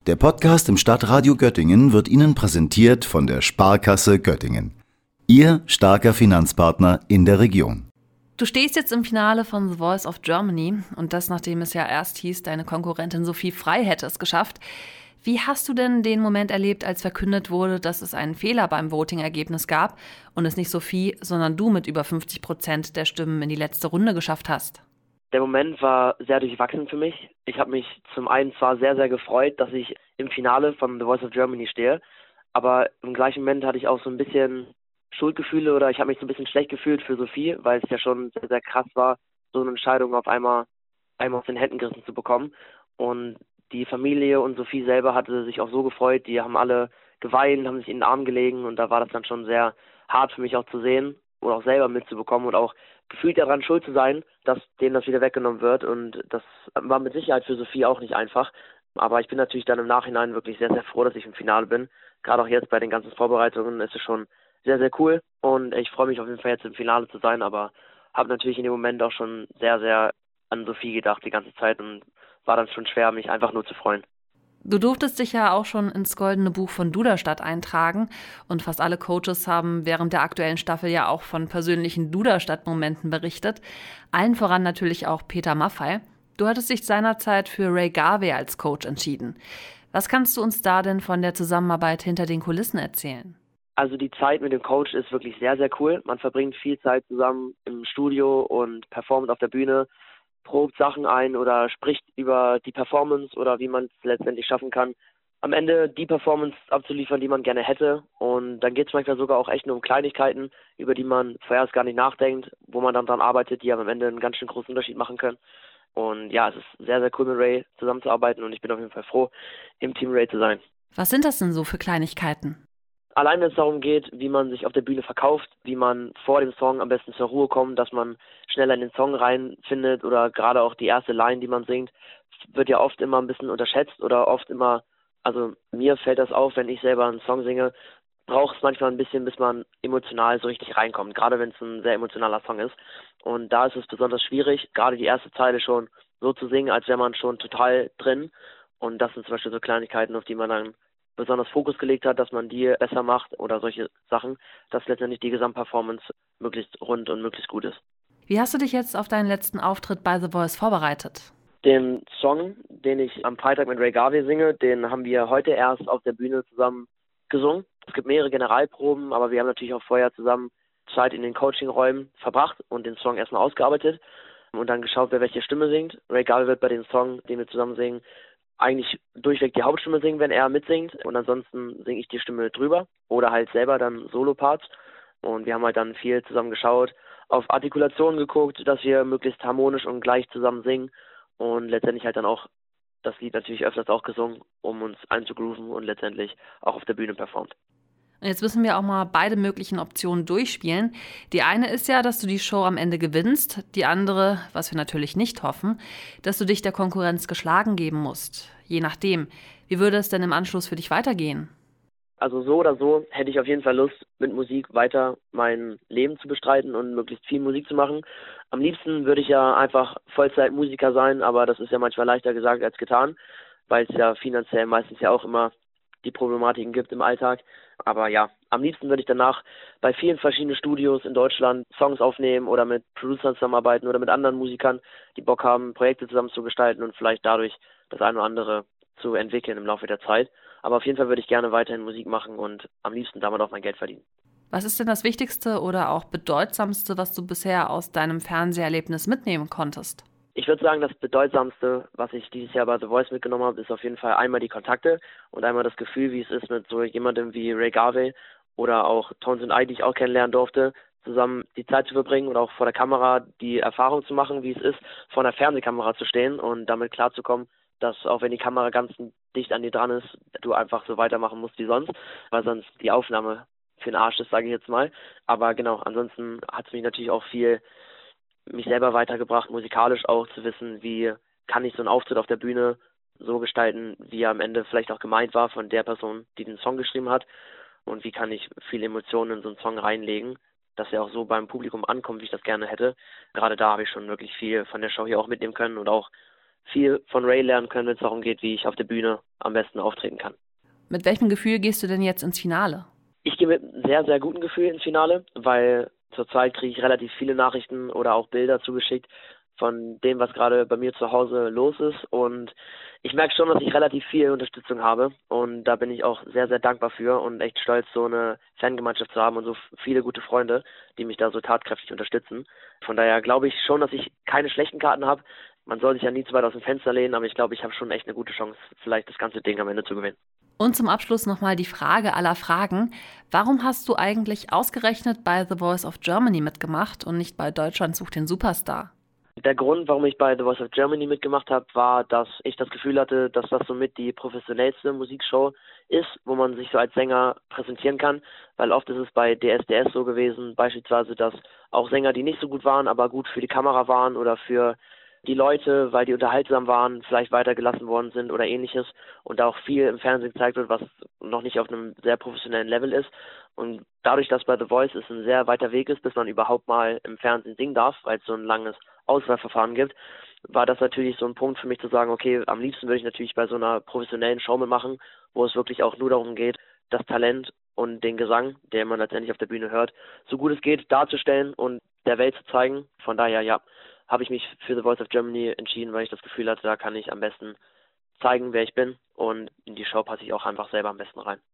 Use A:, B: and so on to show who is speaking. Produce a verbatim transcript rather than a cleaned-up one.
A: Der Podcast im Stadtradio Göttingen wird Ihnen präsentiert von der Sparkasse Göttingen. Ihr starker Finanzpartner in der Region.
B: Du stehst jetzt im Finale von The Voice of Germany und das, nachdem es ja erst hieß, deine Konkurrentin Sophie Frei hätte es geschafft. Wie hast du denn den Moment erlebt, als verkündet wurde, dass es einen Fehler beim Voting-Ergebnis gab und es nicht Sophie, sondern du mit über fünfzig Prozent der Stimmen in die letzte Runde geschafft hast?
C: Der Moment war sehr durchwachsen für mich. Ich habe mich zum einen zwar sehr, sehr gefreut, dass ich im Finale von The Voice of Germany stehe, aber im gleichen Moment hatte ich auch so ein bisschen Schuldgefühle oder ich habe mich so ein bisschen schlecht gefühlt für Sophie, weil es ja schon sehr, sehr krass war, so eine Entscheidung auf einmal, einmal aus den Händen gerissen zu bekommen. Und die Familie und Sophie selber hatte sich auch so gefreut, die haben alle geweint, haben sich in den Arm gelegen und da war das dann schon sehr hart für mich auch zu sehen oder auch selber mitzubekommen und auch gefühlt daran schuld zu sein, dass denen das wieder weggenommen wird und das war mit Sicherheit für Sophie auch nicht einfach. Aber ich bin natürlich dann im Nachhinein wirklich sehr, sehr froh, dass ich im Finale bin. Gerade auch jetzt bei den ganzen Vorbereitungen ist es schon sehr, sehr cool und ich freue mich auf jeden Fall jetzt im Finale zu sein, aber habe natürlich in dem Moment auch schon sehr, sehr an Sophie gedacht die ganze Zeit und war dann schon schwer, mich einfach nur zu freuen.
B: Du durftest dich ja auch schon ins Goldene Buch von Duderstadt eintragen und fast alle Coaches haben während der aktuellen Staffel ja auch von persönlichen Duderstadt-Momenten berichtet. Allen voran natürlich auch Peter Maffay. Du hattest dich seinerzeit für Ray Garvey als Coach entschieden. Was kannst du uns da denn von der Zusammenarbeit hinter den Kulissen erzählen?
C: Also die Zeit mit dem Coach ist wirklich sehr, sehr cool. Man verbringt viel Zeit zusammen im Studio und performt auf der Bühne, probt Sachen ein oder spricht über die Performance oder wie man es letztendlich schaffen kann, am Ende die Performance abzuliefern, die man gerne hätte. Und dann geht es manchmal sogar auch echt nur um Kleinigkeiten, über die man vorerst gar nicht nachdenkt, wo man dann dran arbeitet, die aber am Ende einen ganz schön großen Unterschied machen können. Und ja, es ist sehr, sehr cool mit Ray zusammenzuarbeiten und ich bin auf jeden Fall froh, im Team Ray zu sein.
B: Was sind das denn so für Kleinigkeiten?
C: Allein wenn es darum geht, wie man sich auf der Bühne verkauft, wie man vor dem Song am besten zur Ruhe kommt, dass man schneller in den Song reinfindet oder gerade auch die erste Line, die man singt, wird ja oft immer ein bisschen unterschätzt oder oft immer, also mir fällt das auf, wenn ich selber einen Song singe, braucht es manchmal ein bisschen, bis man emotional so richtig reinkommt, gerade wenn es ein sehr emotionaler Song ist. Und da ist es besonders schwierig, gerade die erste Zeile schon so zu singen, als wäre man schon total drin. Und das sind zum Beispiel so Kleinigkeiten, auf die man dann besonders Fokus gelegt hat, dass man die besser macht oder solche Sachen, dass letztendlich die Gesamtperformance möglichst rund und möglichst gut ist.
B: Wie hast du dich jetzt auf deinen letzten Auftritt bei The Voice vorbereitet?
C: Den Song, den ich am Freitag mit Ray Garvey singe, den haben wir heute erst auf der Bühne zusammen gesungen. Es gibt mehrere Generalproben, aber wir haben natürlich auch vorher zusammen Zeit in den Coachingräumen verbracht und den Song erstmal ausgearbeitet und dann geschaut, wer welche Stimme singt. Ray Garvey wird bei dem Song, den wir zusammen singen, eigentlich durchweg die Hauptstimme singen, wenn er mitsingt und ansonsten singe ich die Stimme drüber oder halt selber dann Solo-Parts und wir haben halt dann viel zusammen geschaut, auf Artikulation geguckt, dass wir möglichst harmonisch und gleich zusammen singen und letztendlich halt dann auch das Lied natürlich öfters auch gesungen, um uns einzugrooven und letztendlich auch auf der Bühne performt.
B: Und jetzt müssen wir auch mal beide möglichen Optionen durchspielen. Die eine ist ja, dass du die Show am Ende gewinnst. Die andere, was wir natürlich nicht hoffen, dass du dich der Konkurrenz geschlagen geben musst. Je nachdem. Wie würde es denn im Anschluss für dich weitergehen?
C: Also so oder so hätte ich auf jeden Fall Lust, mit Musik weiter mein Leben zu bestreiten und möglichst viel Musik zu machen. Am liebsten würde ich ja einfach Vollzeit-Musiker sein, aber das ist ja manchmal leichter gesagt als getan, weil es ja finanziell meistens ja auch immer die Problematiken gibt im Alltag. Aber ja, am liebsten würde ich danach bei vielen verschiedenen Studios in Deutschland Songs aufnehmen oder mit Producern zusammenarbeiten oder mit anderen Musikern, die Bock haben, Projekte zusammen zu gestalten und vielleicht dadurch das eine oder andere zu entwickeln im Laufe der Zeit. Aber auf jeden Fall würde ich gerne weiterhin Musik machen und am liebsten damit auch mein Geld verdienen.
B: Was ist denn das Wichtigste oder auch Bedeutsamste, was du bisher aus deinem Fernseherlebnis mitnehmen konntest?
C: Ich würde sagen, das Bedeutsamste, was ich dieses Jahr bei The Voice mitgenommen habe, ist auf jeden Fall einmal die Kontakte und einmal das Gefühl, wie es ist, mit so jemandem wie Ray Garvey oder auch Tones and I, die ich auch kennenlernen durfte, zusammen die Zeit zu verbringen und auch vor der Kamera die Erfahrung zu machen, wie es ist, vor einer Fernsehkamera zu stehen und damit klarzukommen, dass auch wenn die Kamera ganz dicht an dir dran ist, du einfach so weitermachen musst wie sonst, weil sonst die Aufnahme für den Arsch ist, sage ich jetzt mal. Aber genau, ansonsten hat es mich natürlich auch viel mich selber weitergebracht, musikalisch auch zu wissen, wie kann ich so einen Auftritt auf der Bühne so gestalten, wie er am Ende vielleicht auch gemeint war von der Person, die den Song geschrieben hat und wie kann ich viele Emotionen in so einen Song reinlegen, dass er auch so beim Publikum ankommt, wie ich das gerne hätte. Gerade da habe ich schon wirklich viel von der Show hier auch mitnehmen können und auch viel von Ray lernen können, wenn es darum geht, wie ich auf der Bühne am besten auftreten kann.
B: Mit welchem Gefühl gehst du denn jetzt ins Finale?
C: Ich gehe mit einem sehr, sehr guten Gefühl ins Finale, weil zurzeit kriege ich relativ viele Nachrichten oder auch Bilder zugeschickt von dem, was gerade bei mir zu Hause los ist. Und ich merke schon, dass ich relativ viel Unterstützung habe. Und da bin ich auch sehr, sehr dankbar für und echt stolz, so eine Fangemeinschaft zu haben und so viele gute Freunde, die mich da so tatkräftig unterstützen. Von daher glaube ich schon, dass ich keine schlechten Karten habe. Man soll sich ja nie zu weit aus dem Fenster lehnen, aber ich glaube, ich habe schon echt eine gute Chance, vielleicht das ganze Ding am Ende zu gewinnen.
B: Und zum Abschluss nochmal die Frage aller Fragen. Warum hast du eigentlich ausgerechnet bei The Voice of Germany mitgemacht und nicht bei Deutschland sucht den Superstar?
C: Der Grund, warum ich bei The Voice of Germany mitgemacht habe, war, dass ich das Gefühl hatte, dass das somit die professionellste Musikshow ist, wo man sich so als Sänger präsentieren kann, weil oft ist es bei D S D S so gewesen, beispielsweise, dass auch Sänger, die nicht so gut waren, aber gut für die Kamera waren oder für die Leute, weil die unterhaltsam waren, vielleicht weitergelassen worden sind oder ähnliches und da auch viel im Fernsehen gezeigt wird, was noch nicht auf einem sehr professionellen Level ist. Und dadurch, dass bei The Voice es ein sehr weiter Weg ist, bis man überhaupt mal im Fernsehen singen darf, weil es so ein langes Auswahlverfahren gibt, war das natürlich so ein Punkt für mich zu sagen, okay, am liebsten würde ich natürlich bei so einer professionellen Show mitmachen, wo es wirklich auch nur darum geht, das Talent und den Gesang, den man letztendlich auf der Bühne hört, so gut es geht darzustellen und der Welt zu zeigen. Von daher, ja, habe ich mich für The Voice of Germany entschieden, weil ich das Gefühl hatte, da kann ich am besten zeigen, wer ich bin und in die Show passe ich auch einfach selber am besten rein.